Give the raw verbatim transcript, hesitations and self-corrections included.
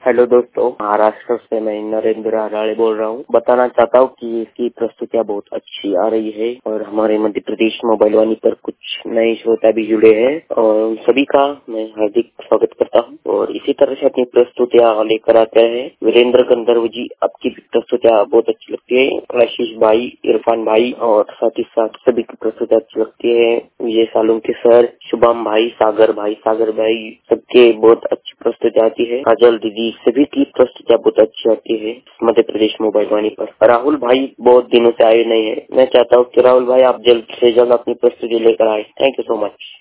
Hello दोस्तों, महाराष्ट्र से मैं नरेंद्र आराड़े बोल रहा हूँ। बताना चाहता हूँ कि इसकी प्रस्तुतियाँ बहुत अच्छी आ रही है और हमारे मध्य प्रदेश मोबाइल वाणी पर कुछ नए श्रोता भी जुड़े हैं और उन सभी का मैं हार्दिक स्वागत करता हूँ। और इसी तरह से अपनी प्रस्तुतियाँ लेकर आते हैं वीरेंद्र गंधर्व जी। आपकी प्रस्तुतियाँ बहुत अच्छी लगती है। आशीष भाई, इरफान भाई और साथ ही साथ सभी की प्रस्तुतियाँ अच्छी लगती है। विजय सालुंके सर, शुभम भाई, सागर भाई सागर भाई सबके बहुत अच्छी प्रस्तुति आती है। काजल दीदी सभी की प्रस्तुतियाँ बहुत अच्छी आती है मध्य प्रदेश मोबाइल वाणी पर। राहुल भाई बहुत दिनों से आए नहीं है। मैं चाहता हूँ कि राहुल भाई आप जल्द से जल्द अपनी प्रस्तुति लेकर आए। Thank you so much.